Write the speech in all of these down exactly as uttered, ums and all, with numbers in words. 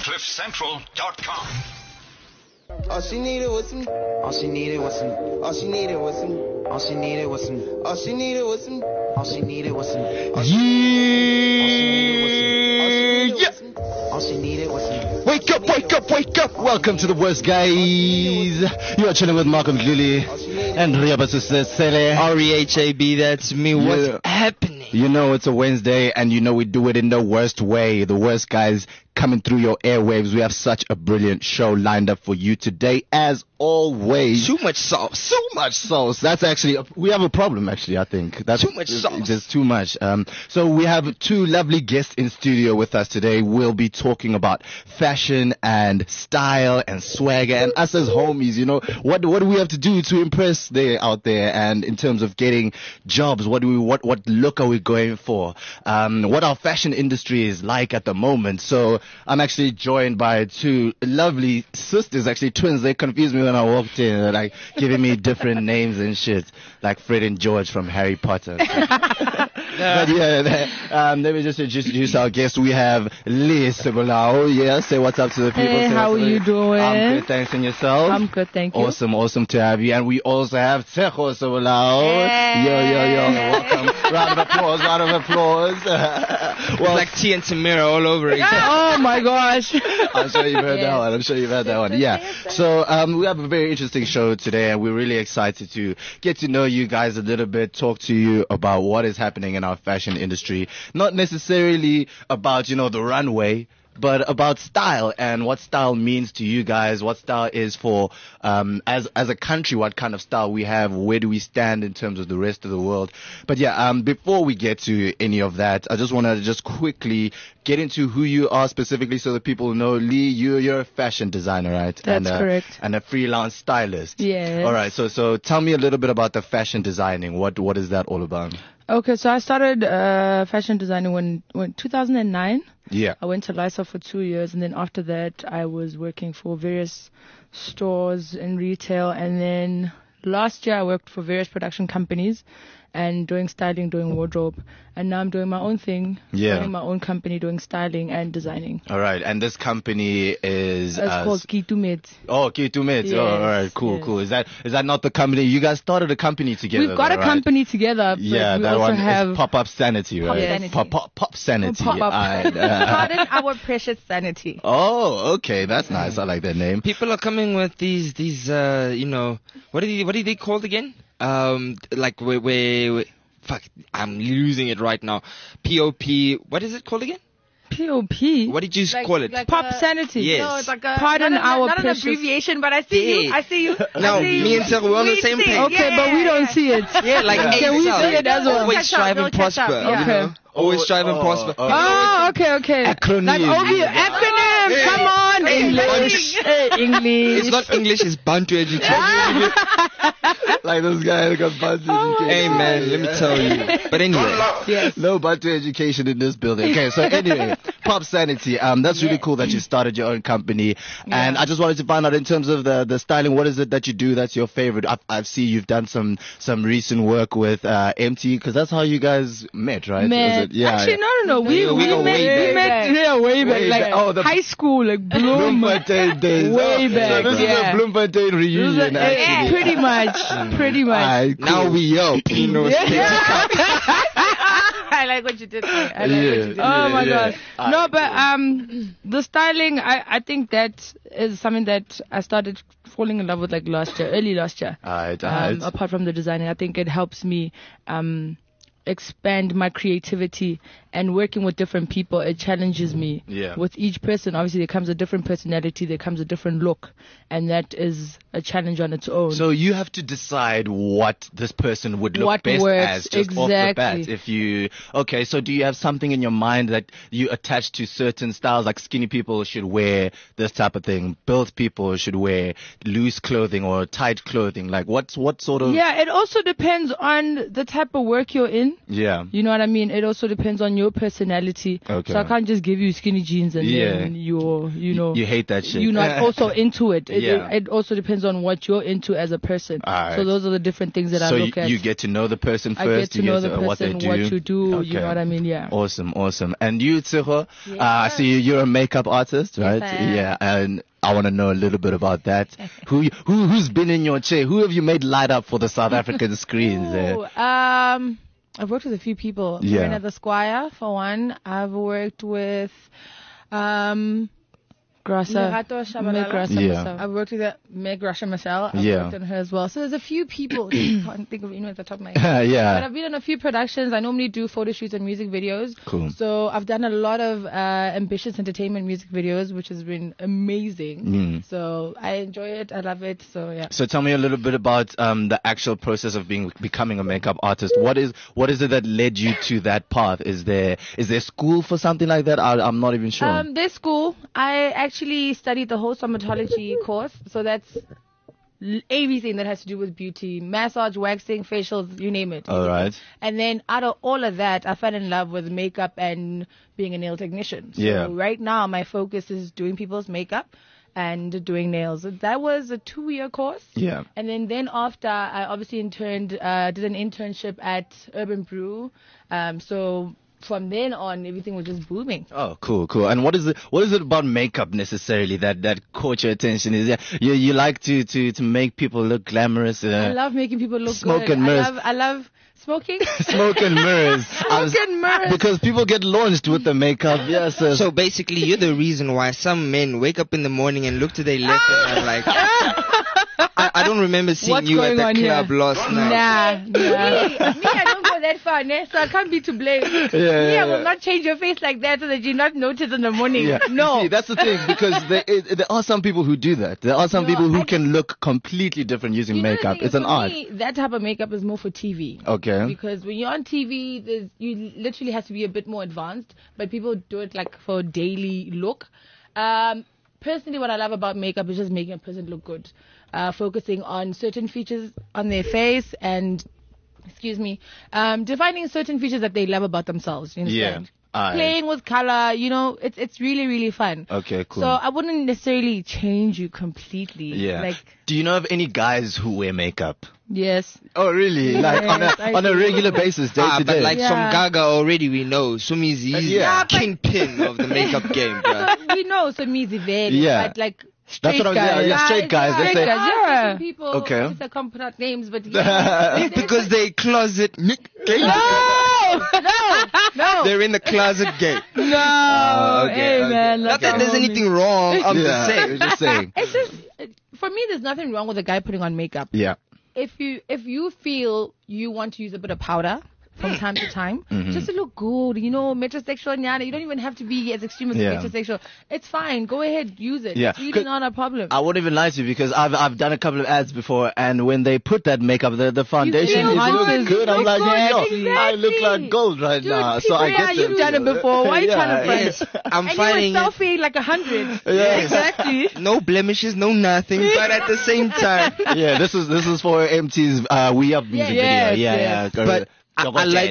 cliff central dot com. All she needed was some. All she needed was some. All she needed was some. All she needed was some. All she needed was some. All she needed was some. All she needed was some. All she needed was some. Wake up, wake up, wake up. Welcome to the worst, guys. You are chilling with Malcolm Gluli and Riabasusele. R E H A B, that's me. What's Yeah. happening? You know it's a Wednesday and you know we do it in the worst way. The worst, guys, coming through your airwaves. We have such a brilliant show lined up for you today, as always. Too much sauce. Too much sauce. That's actually, a, we have a problem actually, I think. That's Too much sauce. There's too much. Um, so we have two lovely guests in studio with us today. We'll be talking about fashion and style and swagger and us as homies, you know, what what do we have to do to impress there out there, and in terms of getting jobs, what do we, what, what look are we going for? Um, what our fashion industry is like at the moment. So I'm actually joined by two lovely sisters, actually twins. They confused me when I walked in. They're like giving me different names and shit, like Fred and George from Harry Potter. But yeah, um, let me just introduce our guest. We have Liz Sebulao. Yeah, say what's up to the people. Hey, Say how what's are up. you doing? I'm good, thanks. And yourself? I'm good, thank you. Awesome, awesome to have you. And we also have Tsecho Sebulao. Yo, yo, yo. Welcome. Round of applause, round of applause. It's well, like T and Tamira all over again. Oh my gosh. I'm sure you've heard that Yes. one. I'm sure you've heard that one. Yeah. So um, we have a very interesting show today, and we're really excited to get to know you guys a little bit, talk to you about what is happening in our fashion industry. Not necessarily about, you know, the runway, but about style and what style means to you guys, what style is for, um, as, as a country, what kind of style we have, where do we stand in terms of the rest of the world. But yeah, um, before we get to any of that, I just want to just quickly get into who you are specifically so that people know. Lee, you, you're a fashion designer, right? That's and, uh, correct. And a freelance stylist. Yes. All right. So, so tell me a little bit about the fashion designing. What, what is that all about? Okay, so I started uh, fashion designing when, when two thousand nine. Yeah. I went to Lysol for two years, and then after that, I was working for various stores in retail, and then last year I worked for various production companies and doing styling, doing wardrobe, and now I'm doing my own thing, Yeah. running my own company, doing styling and designing. All right. And this company is It's uh, called Kitumet. Oh, okay, two minutes. Yes, Oh, all right, cool, yes. cool. Is that is that not the company? You guys started a company together. We've got though, a right? company together, but Yeah, we that also one have is Pop Up Sanity, right? Sanity. Pop Pop Pop Sanity. Pop Up. Alright, uh, Pardon our precious sanity. oh, okay, that's nice. I like that name. People are coming with these, these, uh, you know, what are they, what are they called again? Um, like, where, where, where fuck, I'm losing it right now. P O P, what is it called again? P O P. What did you Like- call it? like Pop a- Sanity. Yes. No, it's like a Pardon not, a- our not an precious- abbreviation, but I see you. Yeah. I see you. No, I see you. me and Sarah, we're on the We same see. page. Okay, Yeah, but we yeah, don't yeah. see it. Yeah, like Yeah. A Can we S L. see it as well? Always Catch up, strive we'll and catch up, prosper. yeah. You know? Okay. Always strive and Oh, prosper. oh, Oh, okay, okay. Acronym. Like, oh, you acronym. Come on, English. Hey, English. It's not English, it's Bantu education. Like this guy got Bantu education. Hey man, let me tell you. But anyway, Yes. No Bantu education in this building. Okay, so anyway, Pop Sanity. Um, that's really cool that you started your own company. And I just wanted to find out, in terms of the the styling, what is it that you do that's your favorite? I've I've seen you've done some some recent work with uh M T, because that's how you guys met, right? Was Met. it- Yeah. Actually, no, no, no. We, Yeah, we we, go met, way we back. met yeah, way back. Way Like back. Oh, the- high school, like Bloom. Bloemfontein days. Way Oh, back, So this yeah. is a Bloemfontein This is reunion, a- actually. eh, pretty much. Pretty much. Alright, cool. now we yo, Pino. I like what you did. there. I like Yeah. what you did. Oh my Yeah. gosh. Ah, No, but um, the styling, I, I think that is something that I started falling in love with like last year, early last year. Alright, Um, alright. apart from the designing, I think it helps me um expand my creativity, and working with different people, it challenges me. Yeah. With each person, obviously there comes a different personality, there comes a different look, and that is a challenge on its own. So you have to decide what this person would look What best works, as just off the bat. exactly. If you okay, so do you have something in your mind that you attach to certain styles? Like skinny people should wear this type of thing, built people should wear loose clothing or tight clothing. Like what's what sort of Yeah, it also depends on the type of work you're in. person. Yeah. You know what I mean? It also depends on your personality. Okay. So I can't just give you skinny jeans and Yeah. then you're, you know, You hate that shit. you're not also into it. It, Yeah. it. It also depends on what you're into as a person. Alright. So those are the different things that so I look you, at. you get to know the person I first. get to you know get the to what they person, do. what you do. You Okay. know what I mean? Yeah. Awesome, awesome. And you, Tseho, uh, I see you, you're a makeup artist, right? I am. Yeah, and I want to know a little bit about that. who, you- who, who's been in your chair? Who have you made light up for the South African screens? Ooh, eh? um, I've worked with a few people. Yeah. Marina the Squire, for one. I've worked with, um, Grasa. Lerato Shabalala. Meg Grasa Yeah. Marcel. I've worked with uh, Meg Grasa Marcel. I've Yeah. worked on her as well. So there's a few people. I can't think of anyone at the top of my head. But yeah. I've been on a few productions. I normally do photo shoots and music videos. Cool. So I've done a lot of uh, ambitious entertainment music videos, which has been amazing. Mm. So I enjoy it. I love it. So yeah. So tell me a little bit about um, the actual process of being becoming a makeup artist. What is what is it that led you to that path? Is there is there school for something like that? I, I'm not even sure. Um, this school, I actually studied the whole somatology course. So that's l- everything that has to do with beauty, massage, waxing, facials, you name it. All right. And then out of all of that, I fell in love with makeup and being a nail technician. So Yeah. right now, my focus is doing people's makeup and doing nails. That was a two-year course. Yeah. And then, then after, I obviously interned, uh, did an internship at Urban Brew. Um, so from then on, everything was just booming. Oh, cool, cool. And what is it? What is it about makeup necessarily that that caught your attention? Is it you you like to to to make people look glamorous? Uh, I love making people look Smoke good. and mirrors. I love, I love smoking. smoke and mirrors. I was- Smoke and mirrors. Because people get launched with the makeup. Yes. Uh, So basically, you're the reason why some men wake up in the morning and look to their left and are like, I, I don't remember seeing What's you at going the on club here? last night. Nah, nah. me, me, I don't go that far, ne? So I can't be to blame. yeah, Me, I yeah, will yeah. not change your face like that so that you not notice in the morning. Yeah. No. See, that's the thing because there, it, there are some people who do that. There are some No, people who I can look completely different using You know the makeup. thing It's is, an for art. me, that type of makeup is more for T V. Okay. Because when you're on T V, there's, you literally have to be a bit more advanced, but people do it like for a daily look. Um, personally, what I love about makeup is just making a person look good, uh, focusing on certain features on their face and, excuse me, um, defining certain features that they love about themselves. You understand? Aye. Playing with color, you know, it's it's really really fun. Okay, cool. So I wouldn't necessarily change you completely. Yeah. Like Do you know of any guys who wear makeup? yes. Oh, really? Like on Yes, a I on a do. regular basis, day Ah, to but day. like Yeah. from Gaga already we know. Sumi's he's Yeah. the kingpin of the makeup game, bro. So we know some easy very, Yeah. but like That's straight what I'm guys. saying. Yeah, straight guys. They Straight say, guys, yeah. People, Okay. obviously I can't pronounce names, but yeah. Because they closet Nick no, no, no, They're in the closet game. no. Oh, okay, hey okay. man, Not like that a there's homie. anything wrong. I'm yeah, just saying. I'm just saying. It's just for me. There's nothing wrong with a guy putting on makeup. Yeah. If you if you feel you want to use a bit of powder from time to time, Mm-hmm. just to look good, you know, metrosexual, nyana. You don't even have to be as extreme as Yeah. metrosexual. It's fine. Go ahead, use it. Yeah. It's really 'Cause not a problem. I wouldn't even lie to you because I've I've done a couple of ads before, and when they put that makeup, the the foundation feel is good. looking good. I'm You like, look yeah, good, yo, I look exactly. like gold right Dude, now. So I people- get yeah, you've the- done it before. Why are you Yeah, trying to front? Yes, I'm and finding you were it. selfie like a hundred. Yeah. Exactly. No blemishes, no nothing, but at the same time, Yeah, this is this is for M T's uh, We Up music Yes, video. Yeah, yes. yeah. but I, I like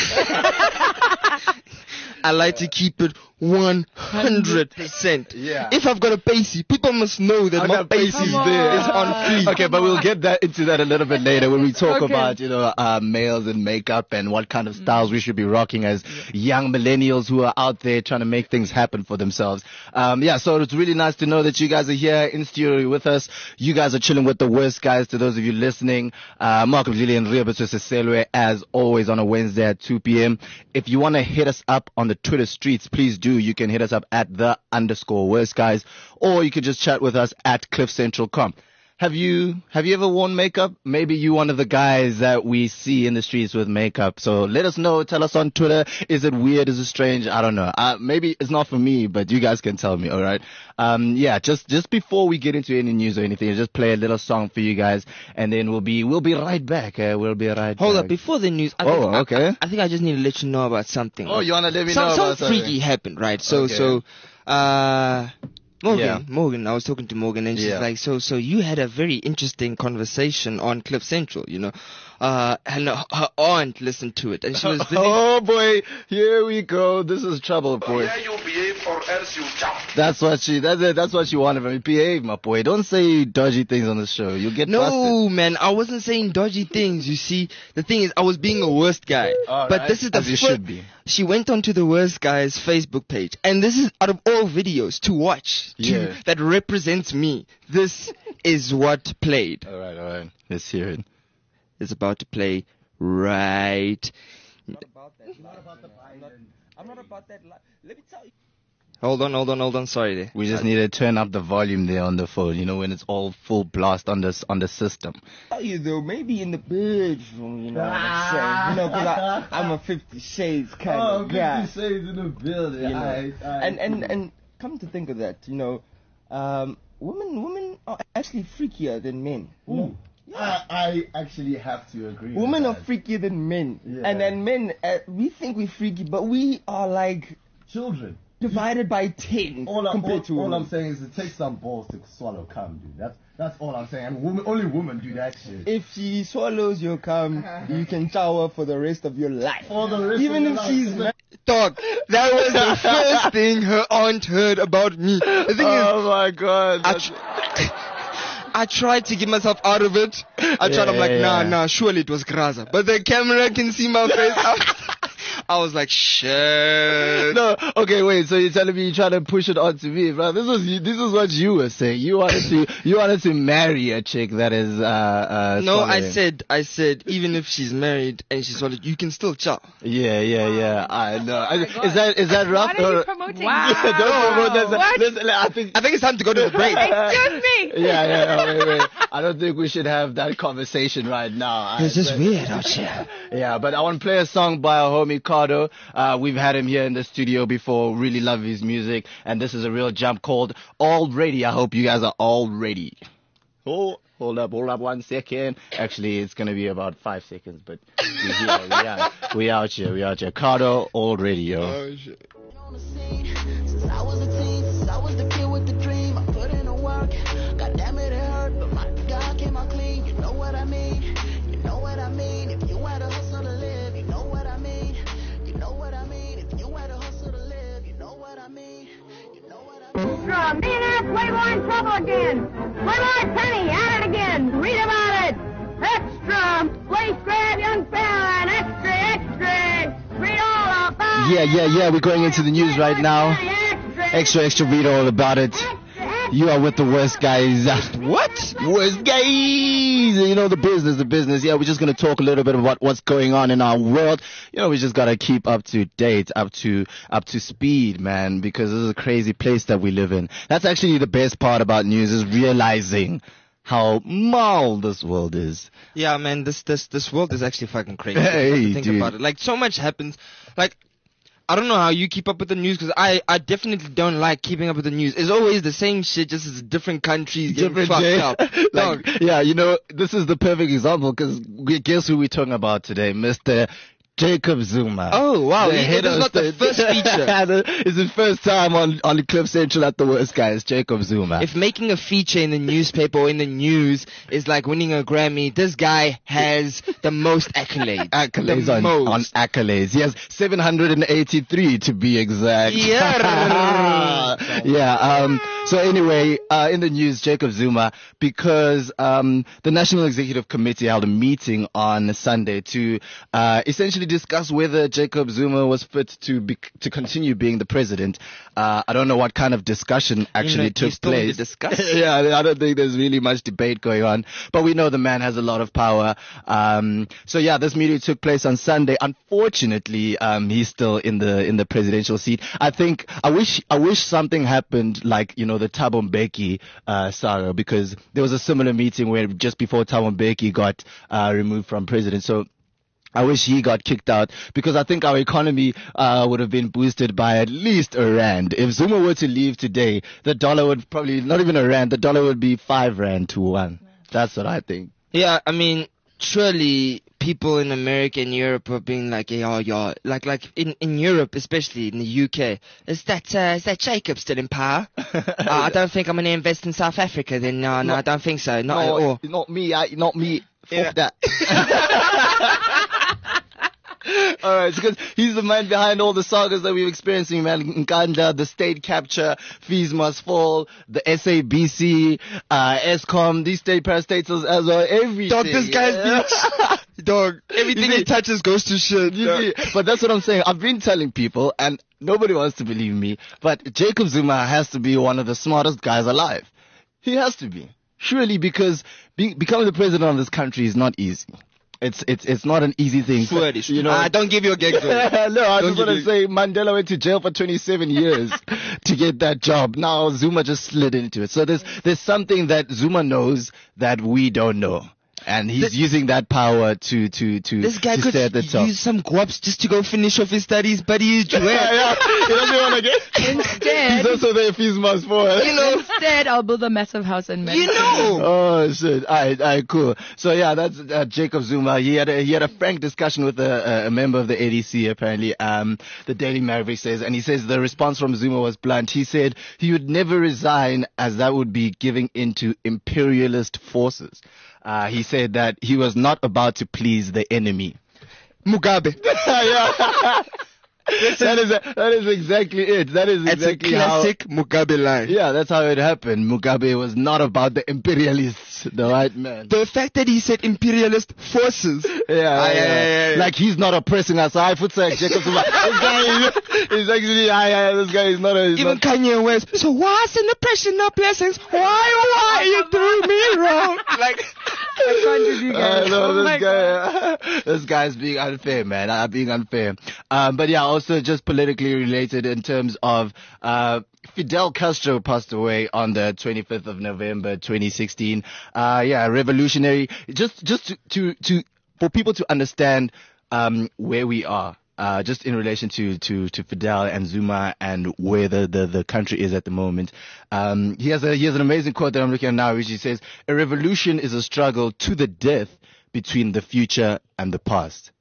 to, I like to keep it one hundred percent. Yeah. If I've got a pacey, people must know that I my got bases pacey there. is on fleek. Okay, but we'll get that into that a little bit later when we talk Okay. about, you know, uh, males and makeup and what kind of styles we should be rocking as young millennials who are out there trying to make things happen for themselves. Um, yeah, so it's really nice to know that you guys are here in studio with us. You guys are chilling with the worst guys. To those of you listening, uh, Marco Julian Riabatus as always on a Wednesday at two p.m. If you want to hit us up on the Twitter streets, please do. You can hit us up at the underscore worst guys, or you could just chat with us at cliff central dot com. Have you have you ever worn makeup? Maybe you one of the guys that we see in the streets with makeup. So let us know. Tell us on Twitter. Is it weird? Is it strange? I don't know. Uh, maybe it's not for me, but you guys can tell me. All right. Um, yeah. Just just before we get into any news or anything, I'll just play a little song for you guys, and then we'll be we'll be right back. Uh, we'll be right. Hold back. up, before the news. I Oh, think, I- okay. I, I think I just need to let you know about something. Oh, you wanna let me Some, know some about something? freaky happened, right? So, Okay. so, uh, Morgan, Yeah. Morgan, I was talking to Morgan and she's Yeah. like, so, so you had a very interesting conversation on Cliff Central, you know, uh, and her, her aunt listened to it, and she was busy. Oh boy, here we go. This is trouble, boy. Yeah, you behave or else you jump. That's what she. That's it. That's what she wanted from me. Behave, my boy. Don't say dodgy things on the show. You get busted. No, man, I wasn't saying dodgy things. You see, the thing is, I was being a worst guy. All but right. this is the As you fir- should be. She went onto the worst guy's Facebook page, and this is out of all videos to watch to, Yeah. that represents me. This is what played. All right, all right. Let's hear it. It's about to play right. Hold on, hold on, hold on. Sorry there. We just need to turn up the volume there on the phone. You know, when it's all full blast on this on the system. Tell you though, maybe in the bedroom, you know what I'm saying? You know, because I'm a Fifty Shades kind of guy. Shades in the building. You know? And and and come to think of that, you know, um, women women are actually freakier than men. You know? I, I actually have to agree. Women are freakier than men, Yeah. and then men, uh, we think we're freaky, but we are like Children. divided by ten All, I, compared all, to all women. I'm saying is it takes some balls to swallow cum, dude. That's that's all I'm saying. And women, only women do that shit. If she swallows your cum, you can shower for the rest of your life. For the rest Even of if your she's life. ma- Dog, that was the first thing her aunt heard about me. The thing is, Oh my god. I, that's- tr- I tried to get myself out of it. I tried, I'm like, Yeah, nah, yeah. nah, surely it was Graza. But the camera can see my face. I, I was like, shit. No, okay, wait. So you're telling me you're trying to push it onto me, bro? This was this is what you were saying. You wanted to you wanted to marry a chick that is uh uh. No, I swallowing. said, I said, even if she's married and she's swallowed, you can still chow. Yeah, yeah, yeah. I know. I, is that is that rough? What are you or- promoting? Yeah, don't promote that. What? Listen, I think. I think it's time to go to the break. Excuse me. Yeah, yeah, yeah, wait, wait. I don't think we should have that conversation right now. It's just I, weird out here. Yeah, but I want to play a song by our homie Cardo. Uh, we've had him here in the studio before. Really love his music, and this is a real jump called All Ready. I hope you guys are all ready. Oh, hold up, hold up one second. Actually, it's gonna be about five seconds, but we here, we out, we out here, we out here. Cardo, All Ready, yo. Oh, shit. On the scene since I was a teen, since I was the kid with the dream. I put in the work, God damn it, it hurt, but my God came out clean. You know what I mean? You know what I mean? If you had a hustle to live, you know what I mean? You know what I mean? If you had a hustle to live, you know what I mean? You know what I mean? Extra, millionaire Playboy in trouble again. Playboy Penny at it again. Read about it. Extra, place grab young fella and extra, extra. Read all about Yeah, yeah, yeah. We're going into the news right now. Extra, extra, read all about it. You are with the worst guys. What? Worst guys. You know, the business, the business. Yeah, we're just going to talk a little bit about what's going on in our world. You know, we just got to keep up to date, up to, up to speed, man, because this is a crazy place that we live in. That's actually the best part about news is realizing how mild this world is. Yeah, man, this this this world is actually fucking crazy. Hey, think dude. about it. Like, so much happens. Like, I don't know how you keep up with the news, because I, I definitely don't like keeping up with the news. It's always the same shit, just as different countries getting Different fucked day. up. Like, Dog. yeah, you know, this is the perfect example because guess who we're talking about today? Mister Jacob Zuma. Oh, wow. The He- head this is of not the state. first feature. It's his first time on, on Cliff Central at the worst guys, Jacob Zuma. If making a feature in the newspaper or in the news is like winning a Grammy, this guy has the most accolades. accolades the on, most. on accolades. Yes, seven hundred eighty-three to be exact. Yeah. yeah. Um, so anyway, uh, in the news, Jacob Zuma, because um, the National Executive Committee held a meeting on Sunday to uh, essentially discuss whether Jacob Zuma was fit to be, to continue being the president. Uh, I don't know what kind of discussion actually You know, you took still need place. to discuss. Yeah, I don't think there's really much debate going on, but we know the man has a lot of power. Um, so yeah, this meeting took place on Sunday. Unfortunately, um, he's still in the in the presidential seat. I think I wish I wish something happened like you know the Thabo Mbeki uh, saga, because there was a similar meeting where just before Thabo Mbeki got uh, removed from president. So I wish he got kicked out, because I think our economy uh, would have been boosted by at least a rand. If Zuma were to leave today, the dollar would probably, not even a rand, the dollar would be five rand to one. That's what I think. Yeah, I mean, surely people in America and Europe are being like, yeah, yeah, like, like in, in Europe, especially in the U K, is that, uh, is that Jacob still in power? uh, I don't think I'm going to invest in South Africa then. No, no, I don't think so. Not at all. not me. I, not me. Fuck that. All right, because he's the man behind all the sagas that we're experiencing, man. Nkandla, the state capture, fees must fall, the S A B C, uh, ESCOM, these state parastatals as well, everything. Dog, this guy's yeah. been, dog, everything he touches goes to shit. You see, but that's what I'm saying. I've been telling people, and nobody wants to believe me, but Jacob Zuma has to be one of the smartest guys alive. He has to be. Surely, because be, becoming the president of this country is not easy. It's it's it's not an easy thing. Swear, you know. Uh, don't give your gag. No, I don't just want to say Mandela went to jail for twenty-seven years to get that job. Now Zuma just slid into it. So there's there's something that Zuma knows that we don't know. And he's this, using that power to to to, this guy to could stay at the top. Use some guaps just to go finish off his studies, but he's yeah, yeah. He doesn't want to get. Instead, he's also there if he's must for. You know. Instead, I'll build a massive house in Manhattan. You know. Oh shit! All right, all right, cool. So yeah, that's uh, Jacob Zuma. He had a he had a frank discussion with a, a member of the A D C. Apparently, um, the Daily Maverick says, and he says the response from Zuma was blunt. He said he would never resign, as that would be giving into imperialist forces. Uh, he said that he was not about to please the enemy. Mugabe. Yeah. that is a, that is exactly it. That is exactly it's a classic how, Mugabe line. Yeah, that's how it happened. Mugabe was not about the imperialists, the white man. The fact that he said imperialist forces. Yeah, yeah, yeah, yeah, yeah. Like he's not oppressing us. I put like Jacob Zuma. This guy is, is actually, yeah, yeah, this guy is not a. Even not, Kanye West. So why's in oppression, no blessings? Why, why you threw me wrong? Like. I can't do you guys. Uh, no, oh this guy, this guy's being unfair, man. Uh, being unfair. Um, but yeah, also just politically related in terms of uh, Fidel Castro passed away on the twenty-fifth of November, twenty sixteen. Uh, yeah, revolutionary. Just, just to, to, to for people to understand um, where we are. Uh, just in relation to, to, to Fidel and Zuma and where the, the, the country is at the moment. Um, he has a, he has an amazing quote that I'm looking at now, which he says, "A revolution is a struggle to the death between the future and the past."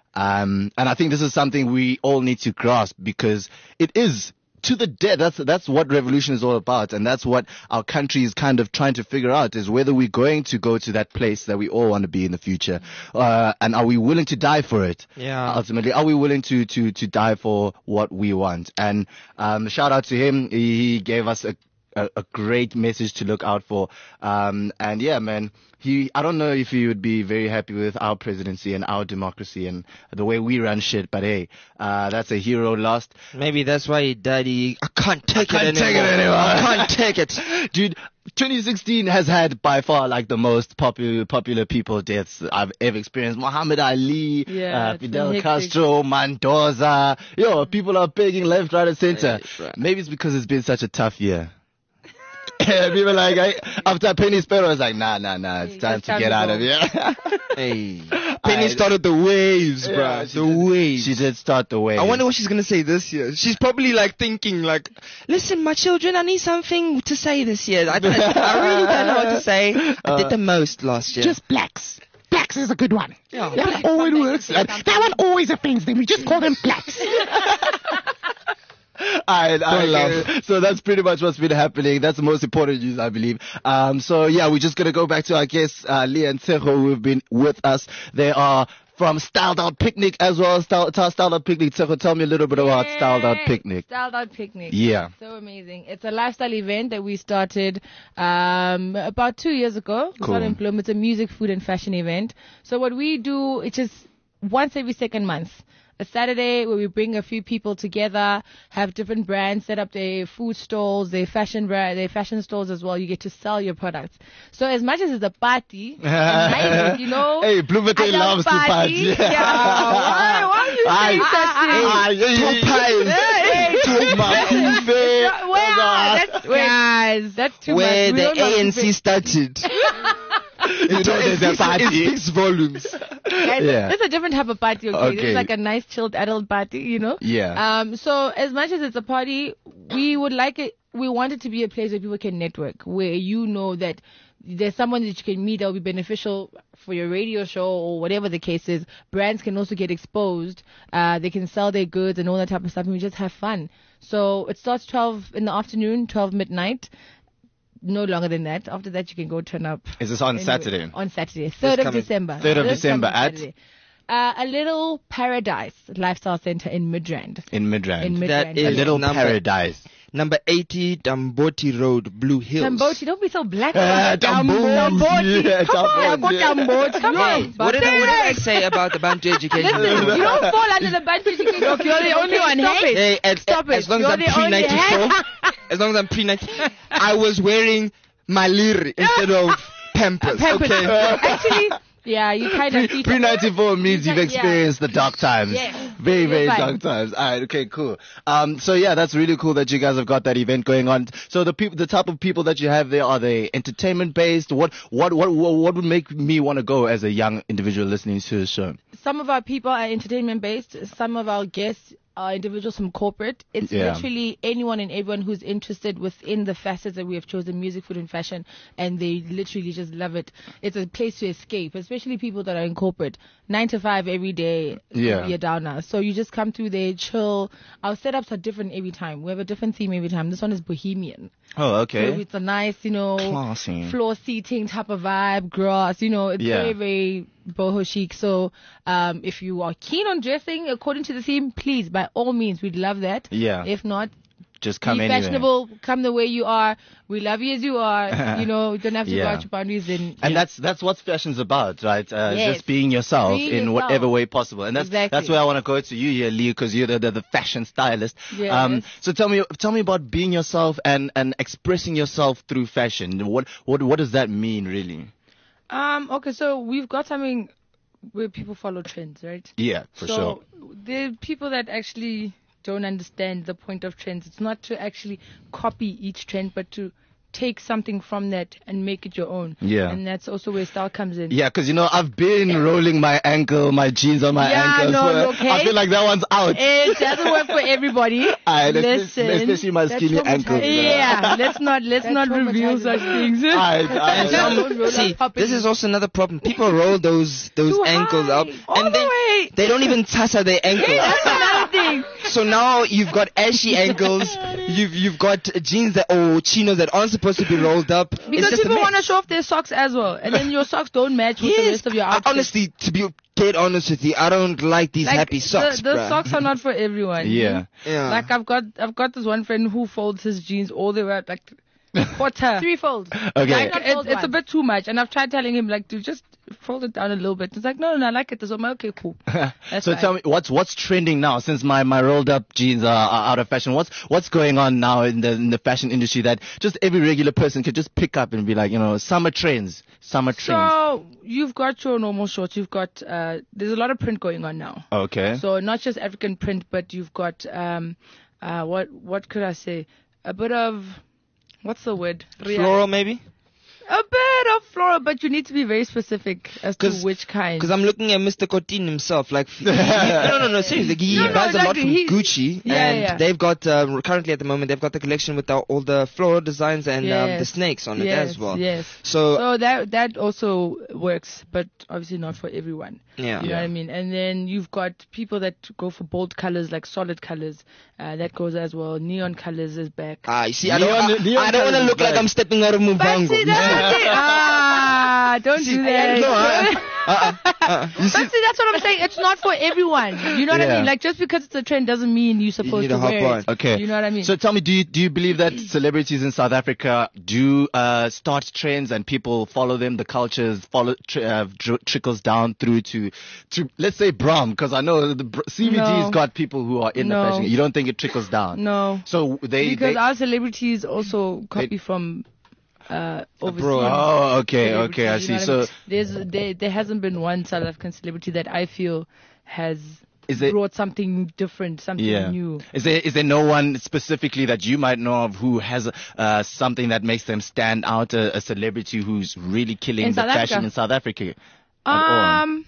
Um, and I think this is something we all need to grasp because it is to the death. That's, that's what revolution is all about. And that's what our country is kind of trying to figure out is whether we're going to go to that place that we all want to be in the future. Uh, and are we willing to die for it? Yeah. Ultimately, are we willing to, to, to die for what we want? And, um, shout out to him. He gave us a, a, a great message to look out for. Um, and yeah, man, he, I don't know if he would be very happy with our presidency and our democracy and the way we run shit, but hey, uh, that's a hero lost. Maybe that's why he died. He, I can't take I can't it take anymore. it anymore. I can't take it. Dude, twenty sixteen has had by far like the most popular popular people deaths I've ever experienced. Muhammad Ali, yeah, uh, Fidel Castro, Mendoza. Yo, people are begging left, right, and center. Right. Maybe it's because it's been such a tough year. People like, I, after Penny Sparrow, I was like, nah, nah, nah, it's Hey, time it's to time get to out go. of here. Hey, Penny I- started the waves, Yeah, bruh. she The did- waves. She did start the way. I wonder what she's gonna say this year. She's probably like thinking, like, "Listen, my children, I need something to say this year. I, I, I really don't know what to say. I did the most last year." Just blacks. Blacks is a good one. Yeah. That always works. That, that one always offends them. We just call them blacks. Alright, alright, love. okay. So that's pretty much what's been happening. That's the most important news, I believe. Um, so yeah, we're just gonna go back to our guests, uh, Leah and Tsecho, who have been with us. They are from Styled Out Picnic as well. Styled, Styled Out Picnic. Tsecho, tell me a little bit about Styled Out Yay! Picnic. Styled Out Picnic. Yeah. So amazing. It's a lifestyle event that we started um, about two years ago. We Cool. started in Bloom. It's a music, food, and fashion event. So what we do, it's just once every second month. A Saturday where we bring a few people together, have different brands set up their food stalls, their fashion brand, their fashion stores as well. You get to sell your products. So as much as it's a party, nice, you know. Hey, Bloemfontein I love loves to party. Yeah. Why, why are you Aye. saying such things? Aye. Hey, Makufe. Well, that's, guys, that's too Where much. We the don't know A N C Makufe. started. You know, there's a It party. speaks volumes. Guys, Yeah. This is a different type of party, okay? This Okay. is like a nice, chilled adult party, you know? Yeah. Um. So as much as it's a party, we would like it, we want it to be a place where people can network, where you know that there's someone that you can meet that will be beneficial for your radio show or whatever the case is. Brands can also get exposed. Uh, they can sell their goods and all that type of stuff, and we just have fun. So it starts twelve in the afternoon, twelve midnight. no longer than that. After that, you can go turn up. Is this on anyway, Saturday? On Saturday, third of coming- December. third of This December coming at? Saturday. Uh, a little paradise lifestyle center in Midrand. In Midrand. In Midrand. That A is little number, paradise. Number eighty, Damboti Road, Blue Hills. Tamboti, don't be so black. Uh, Tamboti. Tamboti. Yeah, Come on, Tamboti. go Tamboti. Come Hey, on. what did, I, what did I say about the Bantu education? Listen, you don't fall under the Bantu education. You're the only one. Stop Hey, it. Hey, as, Stop as it. long as You're I'm the pre only- ninety-four, as long as I'm pre ninety-four, I was wearing Maliri instead of Pampers. Pampers. Okay. Actually, yeah, you kind of Pre ninety-four means You you've can- yeah. experienced the dark times. Yes. Very, You're very fine. dark times. All right. Okay. Cool. Um. So yeah, that's really cool that you guys have got that event going on. So the people, the type of people that you have there, are they entertainment based? What, what, what, what, what would make me want to go as a young individual listening to the show? Some of our people are entertainment based. Some of our guests are individuals from corporate. It's Yeah. literally anyone and everyone who's interested within the facets that we have chosen, music, food, and fashion, and they literally just love it. It's a place to escape, especially people that are in corporate. Nine to five every day, Yeah. you're down now. So you just come through there, chill. Our setups are different every time. We have a different theme every time. This one is bohemian. Oh, So okay. it's a nice, you know, Classy. floor seating type of vibe, grass, you know, it's Yeah. very, very boho chic. So, um, if you are keen on dressing according to the theme, please, by all means, we'd love that. Yeah. If not, Just come be anyway. fashionable, come the way you are. We love you as you are. You know, you don't have to Yeah. go out your boundaries and, And that's that's what fashion's about, right? Uh, Yes. Just being yourself Being in yourself. whatever way possible. And that's Exactly. that's where I want to go to you here, Lee, because you're the, the the fashion stylist. Yes. Um. So tell me tell me about being yourself and and expressing yourself through fashion. What what what does that mean, really? Um, okay, so we've got something where people follow trends, right? Yeah, for so sure. there are people that actually don't understand the point of trends. It's not to actually copy each trend, but to take something from that and make it your own. Yeah. And that's also where style comes in. Yeah, because you know I've been rolling my ankle, my jeans on my Yeah, ankle. no, so okay. I feel like that one's out. It doesn't work for everybody. Alright, Listen, especially, especially my that's skinny traumatizing. ankles. Yeah, let's not let's That's not reveal traumatizing. such things. Alright, And alright. some, Don't roll see, up properly. this is also another problem. People roll those those Too ankles high. up, All and the then way. they don't even touch their ankles. That's another thing. So now you've got ashy ankles. You've you've got jeans that or chinos that aren't supposed to be rolled up. It's Because just a people mess. want to show off their socks as well, and then your socks don't match with the Yes. rest of your I- outfit. honestly, to be dead honest with you, I don't like these Like, happy socks. The, the bruh. socks are not for everyone. Yeah. Yeah. Like I've got I've got this one friend who folds his jeans all the way up like quarter. Three folds. Okay. Like, Not it's, fold it's a one. bit too much, and I've tried telling him like to just fold it down a little bit. It's like no, no, no I like it this way. I'm like, okay, cool. That's So fine. tell me, what's what's trending now? Since my, my rolled up jeans are, are out of fashion, what's what's going on now in the in the fashion industry that just every regular person could just pick up and be like, you know, summer trends, summer trends. So you've got your normal shorts. You've got uh, there's a lot of print going on now. Okay. So not just African print, but you've got um, uh, what what could I say? A bit of what's the word? Ria- Floral maybe? A bit of floral, but you need to be very specific as to 'Cause- which kind. Because I'm looking at Mister Cotin himself. Like, he, no, no, no, seriously. He No, no, buys a lot exactly. from He- Gucci, Yeah, and yeah. they've got uh, currently at the moment they've got the collection with the, all the floral designs and um, the Yes. snakes on it yes, as well. Yes. So, So that that also works, but obviously not for everyone. yeah. You know what I mean? And then you've got people that go for bold colors, like solid colors. Uh, that goes as well. Neon colors is back. Ah, you see, I don't, Neon- I, neon I don't want to colours look is like back. I'm stepping out of But Mubango. see, that's what I'm saying. Ah, don't See, do that. no, uh, uh, uh, uh, you But see, see, that's what I'm saying. It's not for everyone. You know what I Yeah. mean? Like, just because it's a trend doesn't mean you're supposed need to to hop wear on. it. Okay. You know what I mean? So tell me, do you do you believe that celebrities in South Africa do uh, start trends and people follow them? The cultures follow tr- uh, dr- trickles down through to, to let's say Bram, because I know the Br- C V G's No. got people who are in No. the fashion. You don't think it trickles down? no. So they Because they, our celebrities also copy from uh, overseas. Abroad. oh okay okay I celebrities, see. you know So what I mean? there's there, there hasn't been one South African celebrity that I feel has is it? brought something different, something Yeah. new. Is there is there no one specifically that you might know of who has uh, something that makes them stand out, a, a celebrity who's really killing In the South fashion Africa? in South Africa? at all? Um,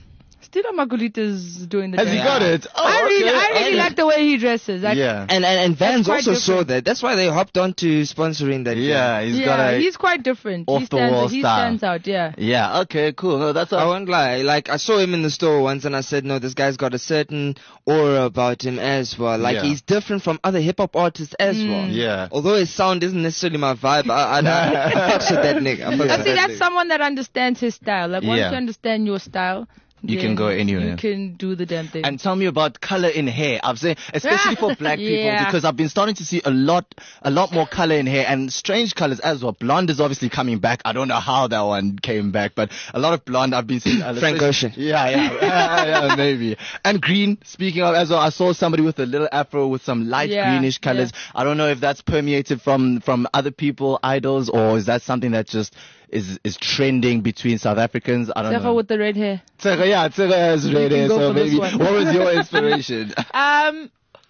Stila Magulita's doing the Has dance. he got it? Oh, I really, okay. I really And- like the way he dresses. Like, Yeah. And and, and Vans quite also saw different. that. That's why they hopped on to sponsoring that. Yeah, game. he's yeah, got a. he's quite different. off he the stands, wall he style. stands out. Yeah. Yeah. Okay. Cool. No, that's. I A, won't lie. Like I saw him in the store once, and I said, "No, this guy's got a certain aura about him as well. Like Yeah. he's different from other hip hop artists as well. yeah. Although his sound isn't necessarily my vibe, I, I, I, I fucks with that nigga. I fucks But with see, that that's nigga. someone that understands his style. Like once Yeah. you understand your style, You can then go anywhere. You can do the damn thing. And tell me about color in hair. I'm saying, especially for black people, Yeah. because I've been starting to see a lot, a lot more color in hair and strange colors as well. Blonde is obviously coming back. I don't know how that one came back, but a lot of blonde I've been seeing. uh, Frank especially- Ocean. Yeah, yeah, yeah, yeah, maybe. And green. Speaking of as well, I saw somebody with a little afro with some light Yeah, greenish colors. I don't know if that's permeated from from other people, idols, or is that something that just is is trending between South Africans? I don't Tsego know. with the red hair. Tsego, yeah, Tsego has red can hair, go so for this maybe. one. What was your inspiration? Um,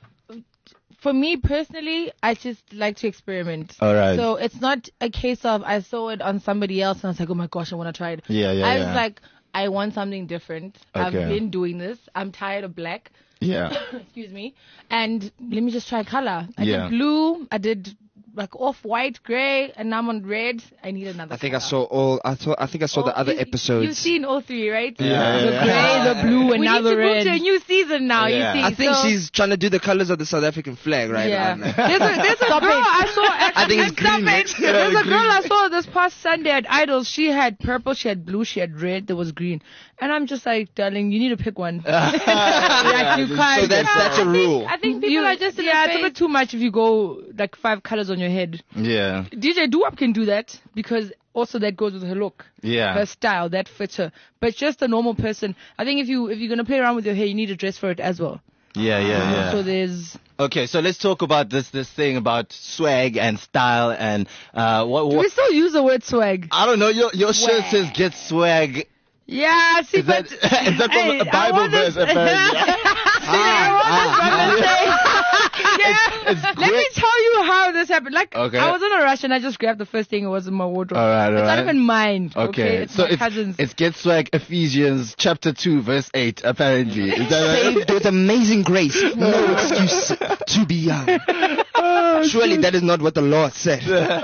for me personally, I just like to experiment. All right. So it's not a case of I saw it on somebody else and I was like, oh my gosh, I want to try it. Yeah, yeah, I yeah. was like, I want something different. I've Okay. been doing this. I'm tired of black. Yeah. Excuse me. And let me just try color. I Yeah. did blue. I did like off white, gray, and now I'm on red. I need another. I think I color. saw all. I thought. I think I saw Oh, the other you- episodes. You've seen all three, right? Yeah, The yeah, gray, yeah. the blue, and We now need the to move red. to a new season now. Yeah. You see. I think So- she's trying to do the colors of the South African flag right Yeah. now. There's a, there's a girl I saw. Actually, I think it's Stop green it. next. There's a green. girl I saw this past Sunday at Idols. She had purple, she had blue, she had red. There was green, and I'm just like, darling, you need to pick one. Like, you can't. So that's that's a rule. I think people You- are just in yeah, a it's a phase- bit too much if you go like five colors on your head. Yeah. D J Doo-Wop can do that because also that goes with her look, Yeah. her style, that fits her. But just a normal person, I think if you if you're gonna play around with your hair, you need to dress for it as well. Yeah, yeah, yeah. So there's Okay, so let's talk about this this thing about swag and style and uh what, do we what still use the word swag? I don't know, your your shirt Swag. says get swag. Yeah, see, Is that, but is that from Hey, a I Bible want this- verse apparently? yeah. It's Let me great. tell you how this happened. Like, Okay. I was in a rush and I just grabbed the first thing. It was in my wardrobe. All right, all it's not right. even mine. Okay, Okay, it's so my it's, cousin's. it's Get Swag Ephesians chapter two verse eight apparently. Is that Saved with amazing grace, no excuse to be young. Surely that is not what the Lord said.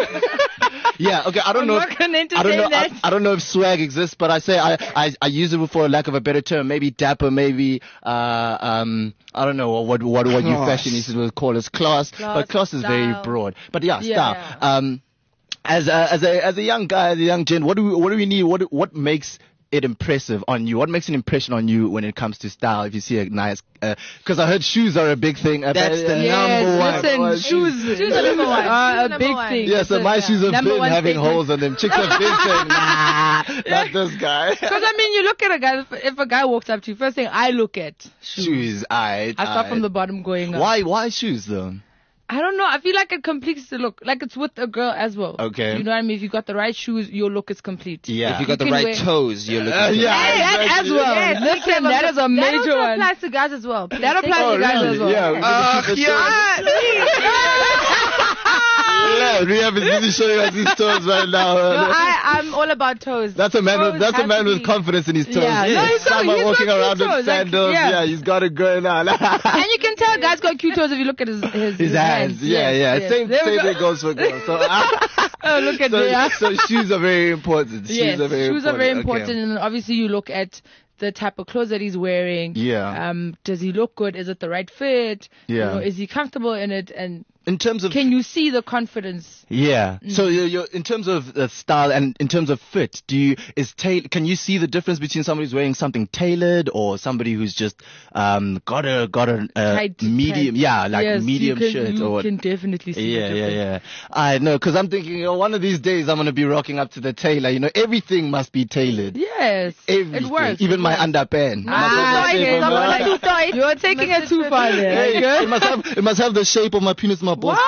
Yeah, okay, I don't I'm know. not if- gonna I don't know. entertain I, that. I don't know if swag exists, but I say I, I I use it for lack of a better term. Maybe dapper, maybe uh um I don't know what what what you Class. fashionistas will call as class, Class, but class is very style. broad. But yeah, Yeah. style. Um, as a as a as a young guy, as a young gent, what do we what do we need? What what makes it impressive on you? What makes an impression on you when it comes to style? If you see a nice, because I heard shoes are a big thing. That's the yes, number one. listen, Well, shoes, Shoes are number one. are Shoes a are big number one. thing. Yeah, so my Yeah. shoes have Number been one having statement. holes on them. Chicks have been saying, nah, not this guy. Because I mean, you look at a guy. If, if a guy walks up to you, first thing I look at shoes. Shoes, I. I start from the bottom going up. Why? Why shoes though? I don't know. I feel like it completes the look. Like it's with a girl as well. Okay. You know what I mean? If you got the right shoes, your look is complete. Yeah. If you got the can right wear- toes, you're looking. Uh, good. yeah, Hey, that exactly. as well. Yes, Listen, that is a That major also one. applies to guys as well. That applies Oh, to guys really? as well. Yeah. Uh, we yeah. yeah, Rehab is busy showing us his toes right now. No, I, I'm all about toes. That's a man. With, Toes that's a have man to with be- confidence in his toes. Yeah, no, he's got- Someone he's got walking cute around with toes, like, sandals. yeah. yeah. he's got it going on. And you can tell guys got cute toes if you look at his his, His hands. Yeah, Yes, yeah. yes. Same, There we same go. thing goes for girls. So, Oh, look at so, that. so shoes are very important. Shoes Yes, are very shoes important. are very Okay. important, and obviously you look at the type of clothes that he's wearing. Yeah. Um, does he look good? Is it the right fit? Yeah. You know, is he comfortable in it? And In terms of can you see the confidence? Yeah. Mm. So you're, you're in terms of uh, style and in terms of fit, do you is ta- can you see the difference between somebody who's wearing something tailored or somebody who's just um got a got a uh, Tight, medium, tight. yeah, like Yes, medium you can, shirt you or what? can definitely see Yeah, the yeah, difference. yeah. I know, because I'm thinking, oh, one of these days I'm gonna be rocking up to the tailor. You know, everything must be tailored. Yes, Everything, it works. even it my works. underpants. Ah, Must have the okay, shape of someone my- like too tight. You're taking it too far there. Hey, Like, it must have it must have the shape of my penis, my balls.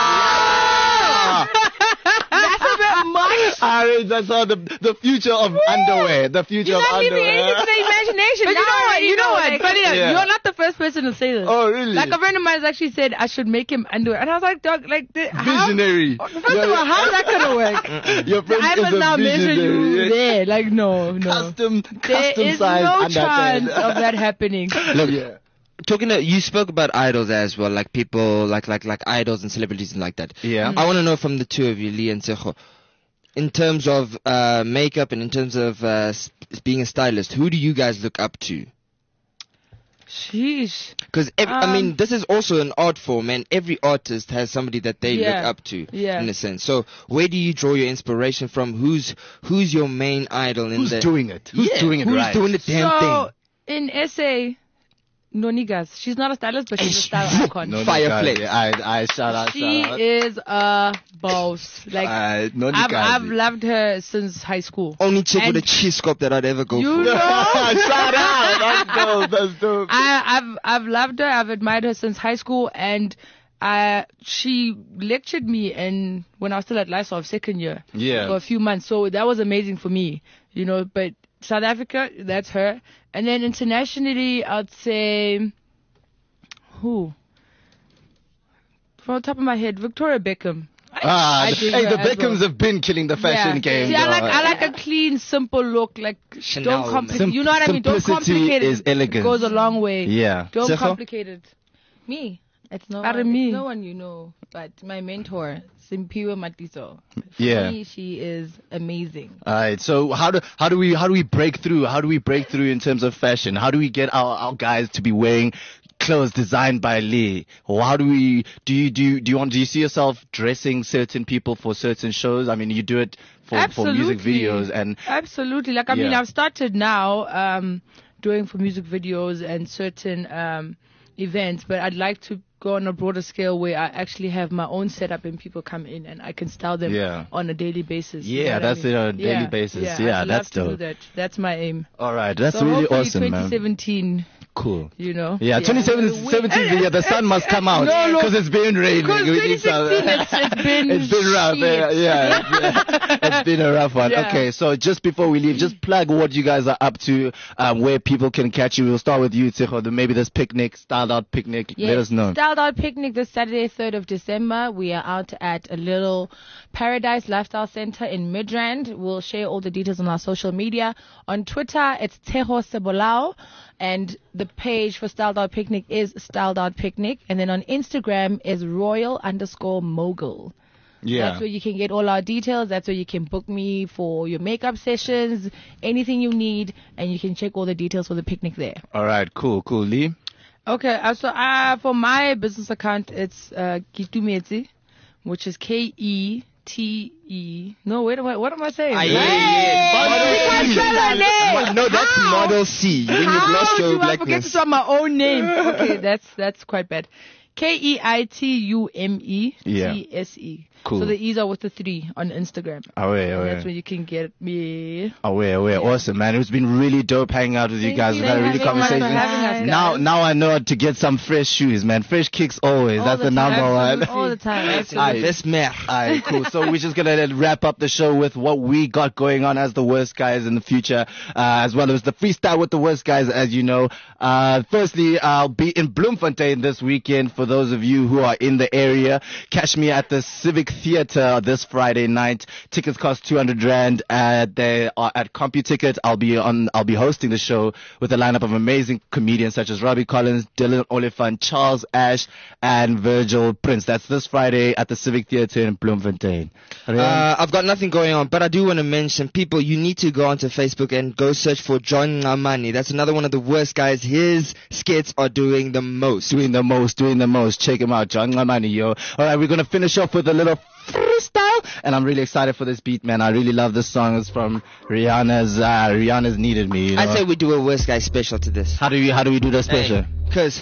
Wow. That's a bit much. I mean, that's how the the future of underwear, the future You're of not giving underwear. anything to the imagination. But you Now know I what? already You know what? like- Funny enough, Yeah. you're not the first person to say this. Oh, really? Like a friend of mine has actually said I should make him underwear, and I was like, dog, like the, how? Visionary. First of all, how's that gonna work? Your friend I is must a now measure you visionary. there. Like no, no. Custom, There custom is size no underpants. chance of that happening. Look, Yeah. talking to, you spoke about idols as well, like people, like like like idols and celebrities and like that. Yeah. I want to know from the two of you, Lee and Tsecho, in terms of uh, makeup and in terms of uh, s- being a stylist, who do you guys look up to? Sheesh. Because I Um, mean, this is also an art form, and every artist has somebody that they Yeah. look up to, Yeah. in a sense. So, where do you draw your inspiration from? Who's who's your main idol in Who's the? doing it? Who's Yeah, doing it who's right? doing the damn So in S A, Nonigas. She's not a stylist, but she's a style icon. No, no, Fireplace. guys, I, I shout out, She shout out. is a boss. Like Uh, no, I've, guys. I've loved her since high school. thing? Only chick with And a cheese scope that I'd ever go You for. know, shout out. That's dope. That's dope. I, I've I've loved her. I've admired her since high school, and uh, she lectured me in when I was still at Lysol second year Yeah. for a few months. So that was amazing for me, you know. But South Africa, that's her, and then internationally, I'd say who? From the top of my head, Victoria Beckham. Ah, I the- dig hey, her the as Beckhams well. have been killing the fashion Yeah. game. See, I like dog. I like a clean, simple look. Like Chanel, don't man. complicate. You know what I mean? Don't Simplicity complicate it. is elegance. Goes a long way. Yeah. Don't Zepho? complicate it. Me. It's no Pardon one, me. It's no one you know, but my mentor, Simpiwe Matiso. For Yeah. me, she is amazing. All right. So how do how do we how do we break through? How do we break through in terms of fashion? How do we get our, our guys to be wearing clothes designed by Lee? Or how do we do you do you, do you want do you see yourself dressing certain people for certain shows? I mean, you do it for for music Absolutely. videos and Absolutely. Like I mean, Yeah. I've started now um, doing for music videos and certain um, events, but I'd like to go on a broader scale where I actually have my own setup and people come in and I can style them Yeah. on a daily basis. you Yeah, know what I that's mean? it, on a daily Yeah, basis. Yeah, Yeah, I'd that's love to dope. do that. That's my aim. all right, that's so really hopefully awesome, man. twenty seventeen, Cool. you know. Yeah, twenty seventeen, yeah, the sun must come out No, no. because it's been raining. Because We need some- twenty sixteen, it's, it's been It's been rough. shit. Yeah, yeah, it's, it's been a rough one. Yeah. Okay, so just before we leave, just plug what you guys are up to, um, where people can catch you. We'll start with you, Tsecho. the- Maybe this picnic, styled out picnic. Yes. Let us know. Styled Out Picnic this Saturday, third of December. We are out at a little Paradise Lifestyle Center in Midrand. We'll share all the details on our social media. On Twitter, it's Tejo Cebolao. And the page for Styled Out Picnic is Styled Out Picnic. And then on Instagram is Royal underscore Mogul. Yeah. That's where you can get all our details. That's where you can book me for your makeup sessions, anything you need. And you can check all the details for the picnic there. All right, cool, cool. Lee? Okay, uh, so uh, for my business account, it's uh, Kitumetse, which is K E T E. No, wait, wait, what am I saying? Ah, yeah, Hey! yeah, Because yeah. spell her name. No, that's How? Model C. When you've How lost your do I forget to blackness. spell my own name? Okay, that's that's quite bad. K E I T U M E Yeah. T S E. Cool. So the E's are with the three on Instagram. Away, And away. that's where you can get me. Away, away. Awesome, man. It's been really dope hanging out with you Thank guys. you We've had a for really having us, conversation. for having us, guys. Now, now I know to get some fresh shoes, man. Fresh kicks always. All That's the, the number time. one. All the time. Aye. This mare. Alright, cool. So we're just gonna wrap up the show with what we got going on as the worst guys in the future, uh, as well as the freestyle with the worst guys, as you know. Uh, firstly, I'll be in Bloemfontein this weekend. For those of you who are in the area, catch me at the Civic Theatre this Friday night. Tickets cost two hundred rand. Uh, they are at CompuTicket. I'll be on. I'll be hosting the show with a lineup of amazing comedians such as Robbie Collins, Dylan Oliphant, Charles Ash, and Virgil Prince. That's this Friday at the Civic Theatre in Bloemfontein. Uh, I've got nothing going on, but I do want to mention, people, you need to go onto Facebook and go search for John Ngamani. That's another one of the worst guys. His skits are doing the most. Doing the most, doing the most. Check him out, John Ngamani, yo. All right, we're gonna finish off with a little freestyle, and I'm really excited for this beat, man. I really love this song. It's from Rihanna's. Uh, Rihanna's Needed Me. You know? I say we do a worst guy special to this. How do we? How do we do the special? Because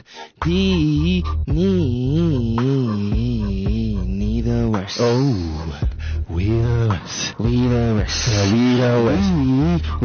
we need, need the worst. Oh, we the worst. We the worst. Yeah, we the worst.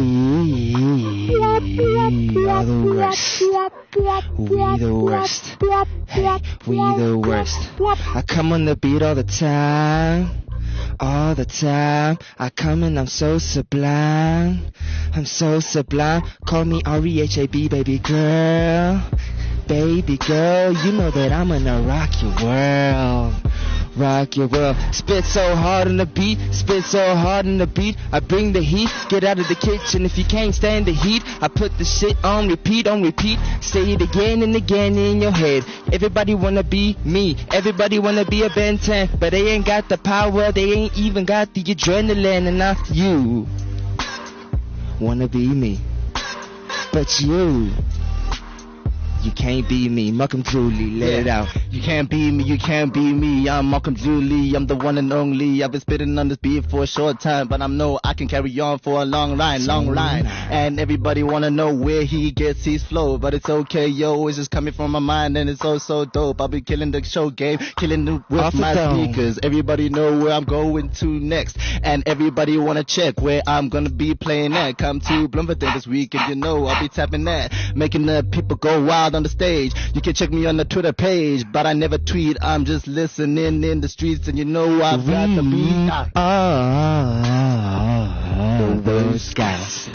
We are the worst. We the worst. Hey, we the worst. I come on the beat all the time. all the time. I come and I'm so sublime. I'm so sublime. Call me R E H A B, baby girl. Baby girl, you know that I'm gonna rock your world. Rock your world. Spit so hard on the beat, spit so hard on the beat. I bring the heat, get out of the kitchen if you can't stand the heat. I put the shit on repeat, on repeat. Say it again and again in your head. Everybody wanna be me, everybody wanna be a Ben ten, but they ain't got the power, they ain't even got the adrenaline. And now you wanna be me, but you You can't be me. Malcolm Julie, let Yeah. it out. You can't be me, you can't be me. I'm Malcolm Julie, I'm the one and only. I've been spitting on this beat for a short time, but I know I can carry on for a long line, long line. And everybody wanna know where he gets his flow, but it's okay, yo. It's just coming from my mind, and it's so so dope. I'll be killing the show game, killing it with Off the my dome. speakers. Everybody know where I'm going to next, and everybody wanna check where I'm gonna be playing at. Come to Bloemfontein this weekend, you know I'll be tapping that, making the people go wild on the stage. You can check me on the Twitter page, but I never tweet. I'm just listening in the streets, and you know I've got the beat. Ah, the worst guys.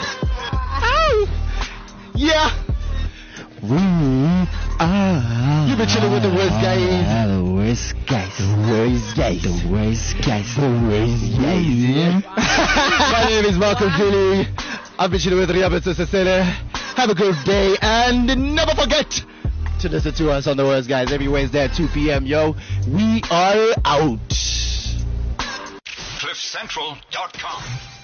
Yeah. We are. You've been chilling with the worst guys. The worst guys. The worst guys. The worst guys. The worst guys. Yeah. My name is Malcolm Julie. I've been chilling with Riabet Sesele. Have a good day, and never forget to listen to us on The Worst Guys every Wednesday at two p.m. Yo, we are out. cliff central dot com